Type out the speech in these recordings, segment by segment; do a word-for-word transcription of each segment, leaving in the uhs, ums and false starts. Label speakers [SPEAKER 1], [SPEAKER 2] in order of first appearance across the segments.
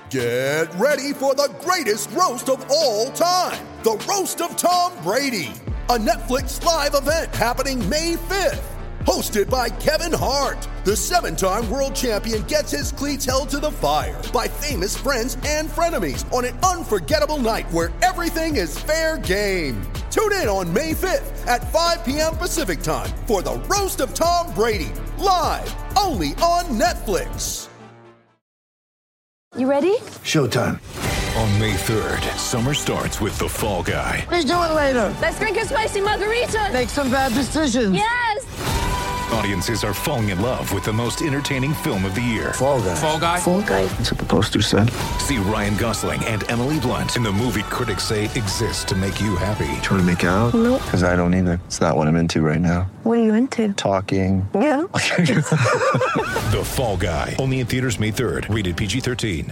[SPEAKER 1] Get ready for the greatest roast of all time, the Roast of Tom Brady, a Netflix live event happening May fifth. Hosted by Kevin Hart, the seven-time world champion gets his cleats held to the fire by famous friends and frenemies on an unforgettable night where everything is fair game. Tune in on May fifth at five p.m. Pacific time for the Roast of Tom Brady, live only on Netflix.
[SPEAKER 2] You ready?
[SPEAKER 3] Showtime.
[SPEAKER 4] On May third, summer starts with The Fall Guy.
[SPEAKER 3] Let's do it later.
[SPEAKER 2] Let's drink a spicy margarita.
[SPEAKER 3] Make some bad decisions.
[SPEAKER 2] Yes!
[SPEAKER 4] Audiences are falling in love with the most entertaining film of the year.
[SPEAKER 3] Fall Guy.
[SPEAKER 4] Fall Guy?
[SPEAKER 2] Fall Guy.
[SPEAKER 3] That's what the poster said.
[SPEAKER 4] See Ryan Gosling and Emily Blunt in the movie critics say exists to make you happy.
[SPEAKER 3] Trying to make it out?
[SPEAKER 2] Nope.
[SPEAKER 3] Because I don't either. It's not what I'm into right now.
[SPEAKER 2] What are you into?
[SPEAKER 3] Talking.
[SPEAKER 2] Yeah.
[SPEAKER 4] The Fall Guy. Only in theaters May third. Rated P G thirteen.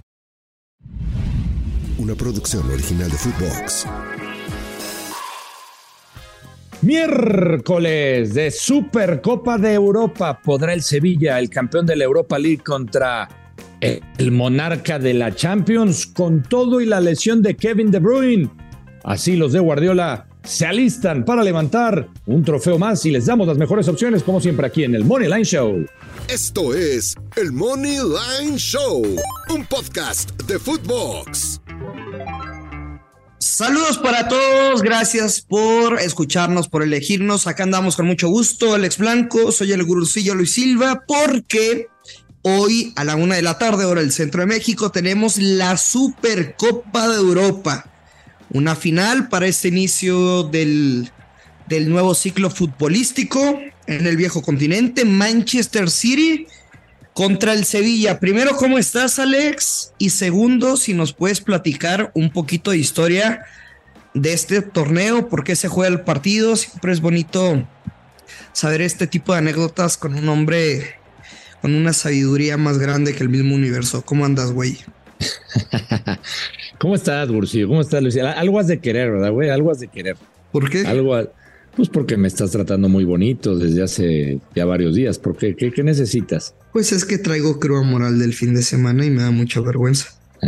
[SPEAKER 5] Una producción original de Footbox.
[SPEAKER 6] Miércoles de Supercopa de Europa. ¿Podrá el Sevilla, el campeón de la Europa League, contra el monarca de la Champions, con todo y la lesión de Kevin De Bruyne? Así los de Guardiola se alistan para levantar un trofeo más y les damos las mejores opciones, como siempre, aquí en el Money Line Show.
[SPEAKER 5] Esto es el Money Line Show, un podcast de Footbox.
[SPEAKER 7] Saludos para todos, gracias por escucharnos, por elegirnos. Acá andamos con mucho gusto, Alex Blanco, soy el gurucillo Luis Silva, porque hoy a la una de la tarde, hora del centro de México, tenemos la Supercopa de Europa. Una final para este inicio del, del nuevo ciclo futbolístico en el viejo continente. Manchester City contra el Sevilla. Primero, ¿cómo estás, Alex? Y segundo, si nos puedes platicar un poquito de historia de este torneo, por qué se juega el partido. Siempre es bonito saber este tipo de anécdotas con un hombre con una sabiduría más grande que el mismo universo. ¿Cómo andas, güey?
[SPEAKER 6] ¿Cómo estás, Gursillo? ¿Cómo estás, Luis? Algo has de querer, ¿verdad, güey? Algo has de querer.
[SPEAKER 7] ¿Por qué?
[SPEAKER 6] Algo, pues porque me estás tratando muy bonito desde hace ya varios días. ¿Por qué? ¿Qué, qué necesitas?
[SPEAKER 7] Pues es que traigo cruda moral del fin de semana y me da mucha vergüenza.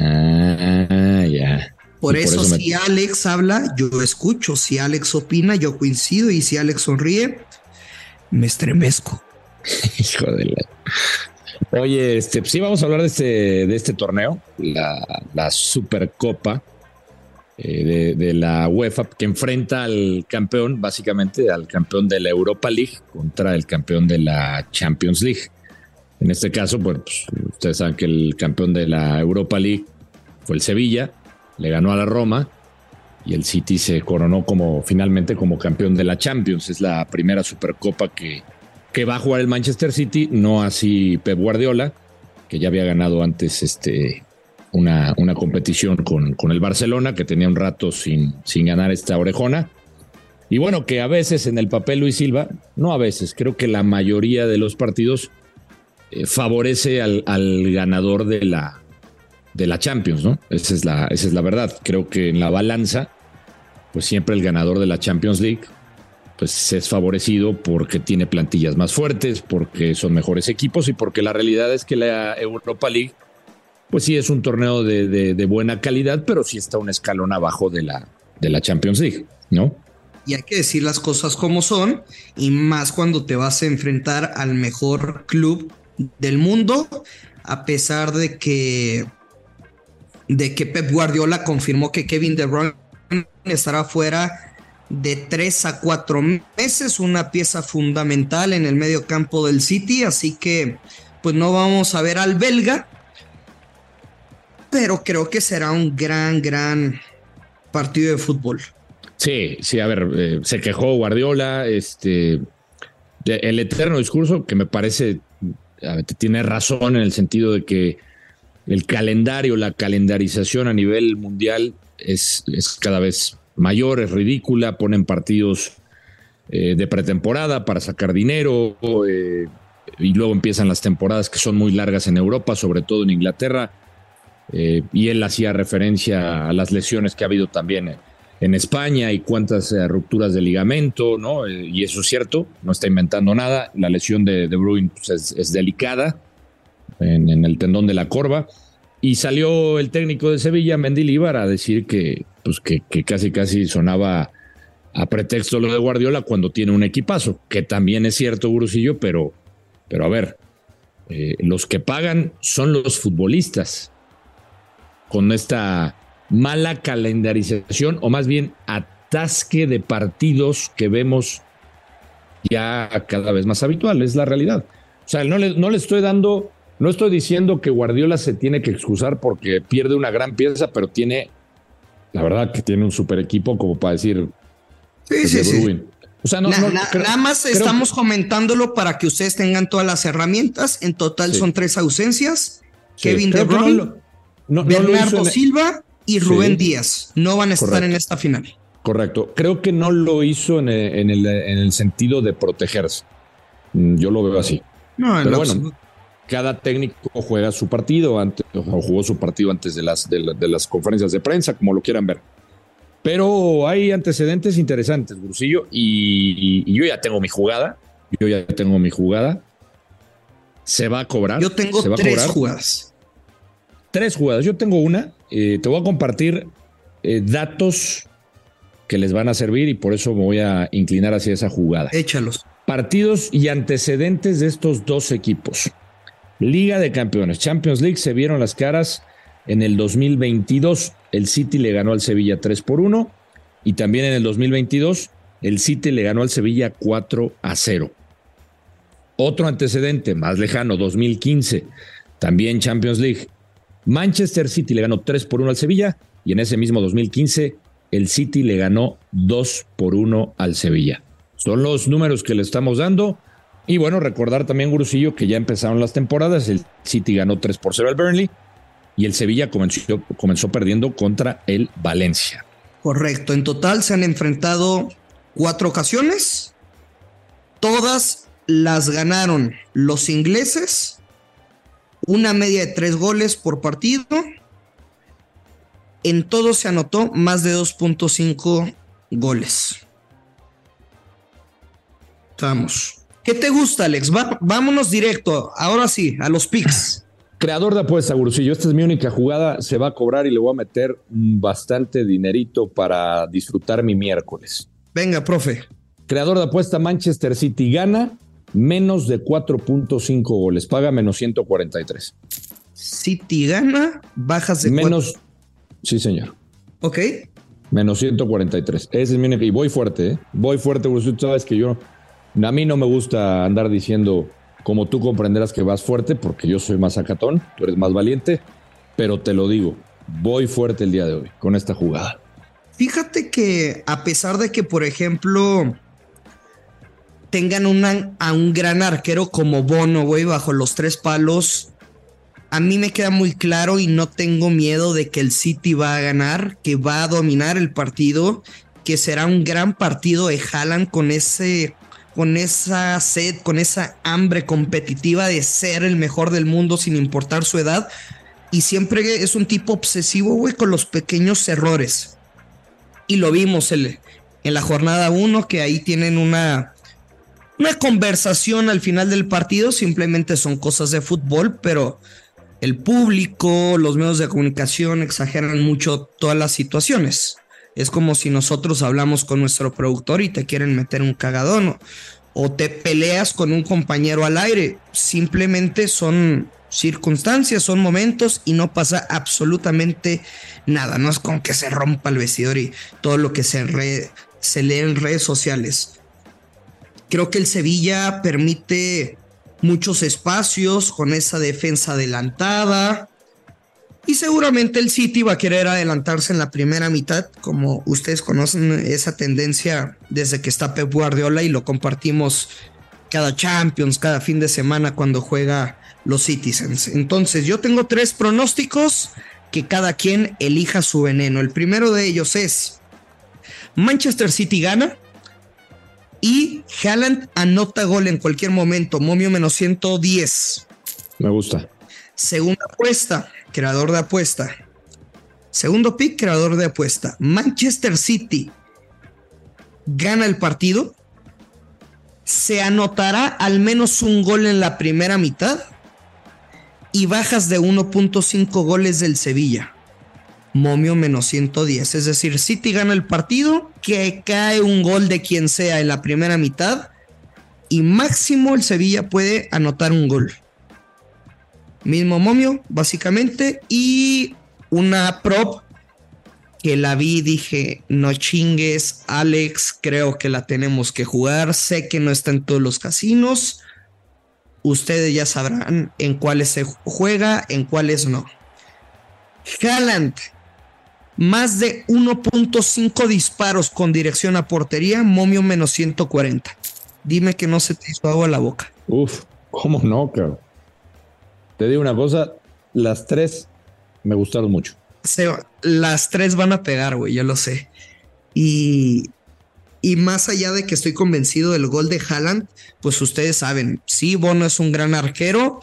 [SPEAKER 6] Ah, ya.
[SPEAKER 7] Por eso,
[SPEAKER 6] por eso
[SPEAKER 7] si
[SPEAKER 6] me...
[SPEAKER 7] Alex habla, yo escucho. Si Alex opina, yo coincido. Y si Alex sonríe, me estremezco.
[SPEAKER 6] Hijo de la... Oye, este, sí, vamos a hablar de este, de este torneo, la, la Supercopa eh, de, de la UEFA, que enfrenta al campeón, básicamente, al campeón de la Europa League contra el campeón de la Champions League. En este caso, pues, ustedes saben que el campeón de la Europa League fue el Sevilla, le ganó a la Roma y el City se coronó como finalmente como campeón de la Champions. Es la primera Supercopa que, que va a jugar el Manchester City, no así Pep Guardiola, que ya había ganado antes este, una, una competición con, con el Barcelona, que tenía un rato sin, sin ganar esta orejona. Y bueno, que a veces en el papel Luis Silva, no a veces, creo que la mayoría de los partidos eh, favorece al, al ganador de la, de la Champions, ¿no? Esa es la, esa es la verdad. Creo que en la balanza, pues siempre el ganador de la Champions League pues es favorecido porque tiene plantillas más fuertes, porque son mejores equipos y porque la realidad es que la Europa League pues sí es un torneo de, de, de buena calidad, pero sí está un escalón abajo de la, de la Champions League, ¿no?
[SPEAKER 7] Y hay que decir las cosas como son, y más cuando te vas a enfrentar al mejor club del mundo, a pesar de que de que Pep Guardiola confirmó que Kevin De Bruyne estará fuera de tres a cuatro meses, una pieza fundamental en el medio campo del City, así que pues no vamos a ver al belga, pero creo que será un gran, gran partido de fútbol.
[SPEAKER 6] Sí, sí, a ver, eh, se quejó Guardiola, este, el eterno discurso que me parece ver, tiene razón en el sentido de que el calendario, la calendarización a nivel mundial es, es cada vez mayor, es ridícula, ponen partidos eh, de pretemporada para sacar dinero eh, y luego empiezan las temporadas que son muy largas en Europa, sobre todo en Inglaterra, eh, y él hacía referencia a las lesiones que ha habido también en, en España y cuántas eh, rupturas de ligamento, ¿no? Eh, y eso es cierto, no está inventando nada. La lesión de De Bruyne pues, es, es delicada en, en el tendón de la corva. Y salió el técnico de Sevilla, Mendilibar, a decir que, pues que, que casi casi sonaba a pretexto lo de Guardiola cuando tiene un equipazo, que también es cierto, Gurusillo, pero, pero a ver, eh, los que pagan son los futbolistas con esta mala calendarización, o más bien atasque de partidos que vemos ya cada vez más habitual, es la realidad. O sea, no le, no le estoy dando, no estoy diciendo que Guardiola se tiene que excusar porque pierde una gran pieza, pero tiene, la verdad que tiene un super equipo como para decir...
[SPEAKER 7] Sí, sí, sí.
[SPEAKER 6] O sea, no,
[SPEAKER 7] na,
[SPEAKER 6] no,
[SPEAKER 7] na,
[SPEAKER 6] creo,
[SPEAKER 7] nada más
[SPEAKER 6] creo
[SPEAKER 7] estamos
[SPEAKER 6] que...
[SPEAKER 7] comentándolo para que ustedes tengan todas las herramientas. En total sí. son tres ausencias. Sí. Kevin De Bruyne, no lo, no, Bernardo no Silva y Rubén sí. Díaz. No van a estar Correcto. en esta final.
[SPEAKER 6] Correcto. Creo que no lo hizo en el, en el, en el sentido de protegerse. Yo lo veo así. No, Pero bueno, absoluto. cada técnico juega su partido antes, o jugó su partido antes de las, de, la, de las conferencias de prensa, como lo quieran ver. Pero hay antecedentes interesantes, Gurusillo, y, y, y yo ya tengo mi jugada. Yo ya tengo mi jugada. Se va a cobrar.
[SPEAKER 7] Yo tengo
[SPEAKER 6] se va
[SPEAKER 7] tres
[SPEAKER 6] a cobrar.
[SPEAKER 7] jugadas.
[SPEAKER 6] Tres jugadas. Yo tengo una. Eh, te voy a compartir eh, datos que les van a servir y por eso me voy a inclinar hacia esa jugada.
[SPEAKER 7] Échalos.
[SPEAKER 6] Partidos y antecedentes de estos dos equipos. Liga de Campeones, Champions League, se vieron las caras en el dos mil veintidós. El City le ganó al Sevilla tres por uno y también en el dos mil veintidós el City le ganó al Sevilla cuatro a cero. Otro antecedente más lejano, dos mil quince, también Champions League. Manchester City le ganó tres por uno al Sevilla y en ese mismo dos mil quince el City le ganó dos por uno al Sevilla. Son los números que le estamos dando. Y bueno, recordar también, Gurusillo, que ya empezaron las temporadas. El City ganó tres por cero al Burnley y el Sevilla comenzó, comenzó perdiendo contra el Valencia.
[SPEAKER 7] Correcto. En total se han enfrentado cuatro ocasiones. Todas las ganaron los ingleses. Una media de tres goles por partido. En todo se anotó más de dos punto cinco goles. Vamos. ¿Qué te gusta, Alex? Va, vámonos directo. Ahora sí, a los picks.
[SPEAKER 6] Creador de apuesta, Gurusillo. Esta es mi única jugada. Se va a cobrar y le voy a meter bastante dinerito para disfrutar mi miércoles.
[SPEAKER 7] Venga, profe.
[SPEAKER 6] Creador de apuesta, Manchester City gana menos de cuatro punto cinco goles. Paga menos ciento cuarenta y tres.
[SPEAKER 7] City gana, bajas de
[SPEAKER 6] menos. cuatro. Sí, señor.
[SPEAKER 7] Ok.
[SPEAKER 6] Menos ciento cuarenta y tres. Ese es mi única. Y voy fuerte, ¿eh? Voy fuerte, Gurusillo. Tú sabes que yo. A mí no me gusta andar diciendo, como tú comprenderás, que vas fuerte, porque yo soy más sacatón, tú eres más valiente, pero te lo digo, voy fuerte el día de hoy con esta jugada.
[SPEAKER 7] Fíjate que a pesar de que, por ejemplo, tengan una, a un gran arquero como Bono, güey, bajo los tres palos, a mí me queda muy claro y no tengo miedo de que el City va a ganar, que va a dominar el partido, que será un gran partido de Haaland con ese... con esa sed, con esa hambre competitiva de ser el mejor del mundo sin importar su edad. Y siempre es un tipo obsesivo, güey, con los pequeños errores. Y lo vimos el, en la jornada uno, que ahí tienen una, una conversación al final del partido. Simplemente son cosas de fútbol, pero el público, los medios de comunicación exageran mucho todas las situaciones. Es como si nosotros hablamos con nuestro productor y te quieren meter un cagadón, o, o te peleas con un compañero al aire. Simplemente son circunstancias, son momentos y no pasa absolutamente nada. No es como que se rompa el vestidor y todo lo que se, re, se lee en redes sociales. Creo que el Sevilla permite muchos espacios con esa defensa adelantada. Y seguramente el City va a querer adelantarse en la primera mitad, como ustedes conocen esa tendencia desde que está Pep Guardiola y lo compartimos cada Champions, cada fin de semana cuando juega los Citizens. Entonces yo tengo tres pronósticos, que cada quien elija su veneno. El primero de ellos es Manchester City gana y Haaland anota gol en cualquier momento, momio menos ciento diez.
[SPEAKER 6] Me gusta.
[SPEAKER 7] Segunda apuesta, creador de apuesta. Segundo pick, creador de apuesta. Manchester City gana el partido. Se anotará al menos un gol en la primera mitad. y bajas de uno punto cinco goles del Sevilla. Momio menos ciento diez. Es decir, City gana el partido, que cae un gol de quien sea en la primera mitad y máximo el Sevilla puede anotar un gol. Mismo momio, básicamente, y una prop que la vi y dije, no chingues, Alex, creo que la tenemos que jugar. Sé que no está en todos los casinos. Ustedes ya sabrán en cuáles se juega, en cuáles no. Haaland, más de uno punto cinco disparos con dirección a portería, momio menos ciento cuarenta. Dime que no se te hizo agua la boca.
[SPEAKER 6] Uf, ¿cómo no, claro? Te digo una cosa, las tres me gustaron mucho.
[SPEAKER 7] Se, las tres van a pegar, güey, yo lo sé. Y, y más allá de que estoy convencido del gol de Haaland, pues ustedes saben, sí, Bono es un gran arquero,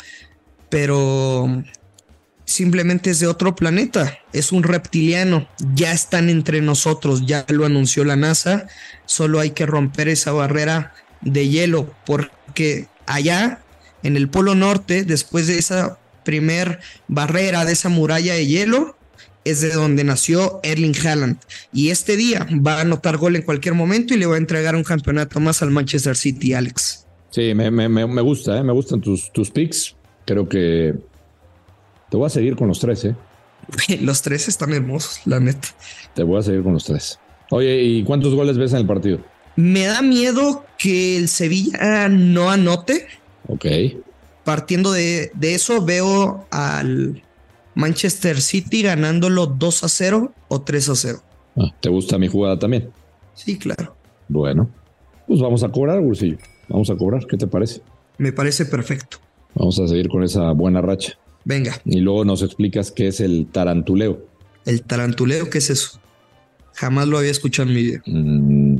[SPEAKER 7] pero simplemente es de otro planeta, es un reptiliano, ya están entre nosotros, ya lo anunció la NASA, solo hay que romper esa barrera de hielo, porque allá en el Polo Norte, después de esa primer barrera, de esa muralla de hielo, es de donde nació Erling Haaland, y este día va a anotar gol en cualquier momento y le va a entregar un campeonato más al Manchester City, Alex.
[SPEAKER 6] Sí, me, me, me gusta, ¿eh? Me gustan tus, tus picks, creo que te voy a seguir con los tres, ¿eh?
[SPEAKER 7] Los tres están hermosos, la neta.
[SPEAKER 6] Te voy a seguir con los tres. Oye, ¿y cuántos goles ves en el partido?
[SPEAKER 7] Me da miedo que el Sevilla no anote.
[SPEAKER 6] Ok.
[SPEAKER 7] Partiendo de, de eso, veo al Manchester City ganándolo dos a cero o tres a cero.
[SPEAKER 6] Ah, ¿te gusta mi jugada también?
[SPEAKER 7] Sí, claro.
[SPEAKER 6] Bueno, pues vamos a cobrar, Gursillo. Vamos a cobrar, ¿qué te parece?
[SPEAKER 7] Me parece perfecto.
[SPEAKER 6] Vamos a seguir con esa buena racha.
[SPEAKER 7] Venga.
[SPEAKER 6] Y luego nos explicas qué es el tarantuleo.
[SPEAKER 7] ¿El tarantuleo qué es eso? Jamás lo había escuchado en mi vida.
[SPEAKER 6] Mm,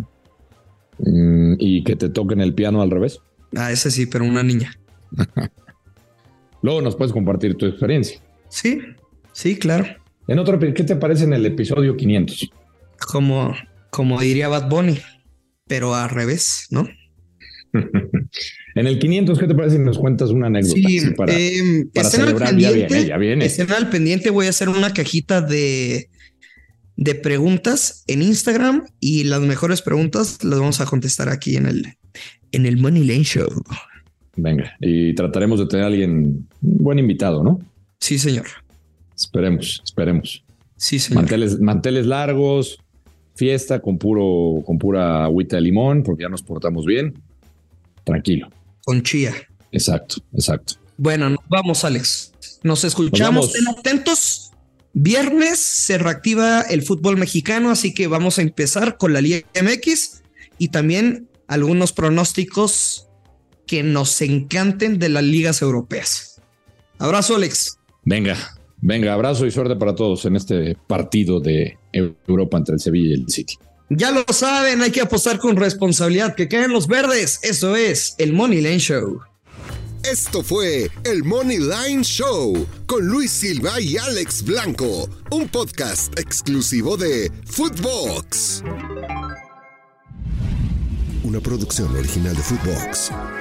[SPEAKER 6] mm, ¿Y que te toquen el piano al revés?
[SPEAKER 7] Ah, ese sí, pero una niña.
[SPEAKER 6] Luego nos puedes compartir tu experiencia.
[SPEAKER 7] Sí, sí, claro.
[SPEAKER 6] En otro, ¿qué te parece en el episodio quinientos?
[SPEAKER 7] Como, como diría Bad Bunny, pero al revés, ¿no?
[SPEAKER 6] En el quinientos, ¿qué te parece si nos cuentas una anécdota?
[SPEAKER 7] Sí,
[SPEAKER 6] sí, para,
[SPEAKER 7] eh,
[SPEAKER 6] para
[SPEAKER 7] estén
[SPEAKER 6] celebrar,
[SPEAKER 7] al pendiente,
[SPEAKER 6] ya viene, ya viene.
[SPEAKER 7] Estén al pendiente, voy a hacer una cajita de, de preguntas en Instagram y las mejores preguntas las vamos a contestar aquí en el, en el Money Lane Show.
[SPEAKER 6] Venga, y trataremos de tener a alguien, un buen invitado, ¿no?
[SPEAKER 7] Sí, señor.
[SPEAKER 6] Esperemos, esperemos.
[SPEAKER 7] Sí, señor.
[SPEAKER 6] Manteles, manteles largos, fiesta con puro, con pura agüita de limón, porque ya nos portamos bien. Tranquilo.
[SPEAKER 7] Con chía.
[SPEAKER 6] Exacto, exacto.
[SPEAKER 7] Bueno, nos vamos, Alex. Nos escuchamos. Estén atentos. Viernes se reactiva el fútbol mexicano, así que vamos a empezar con la Liga M X y también algunos pronósticos que nos encanten de las ligas europeas. Abrazo, Alex.
[SPEAKER 6] Venga, venga, abrazo y suerte para todos en este partido de Europa entre el Sevilla y el City.
[SPEAKER 7] Ya lo saben, hay que apostar con responsabilidad, que queden los verdes. Eso es el Money Lane Show.
[SPEAKER 5] Esto fue el Money Line Show con Luis Silva y Alex Blanco, un podcast exclusivo de Footbox. Una producción original de Footbox.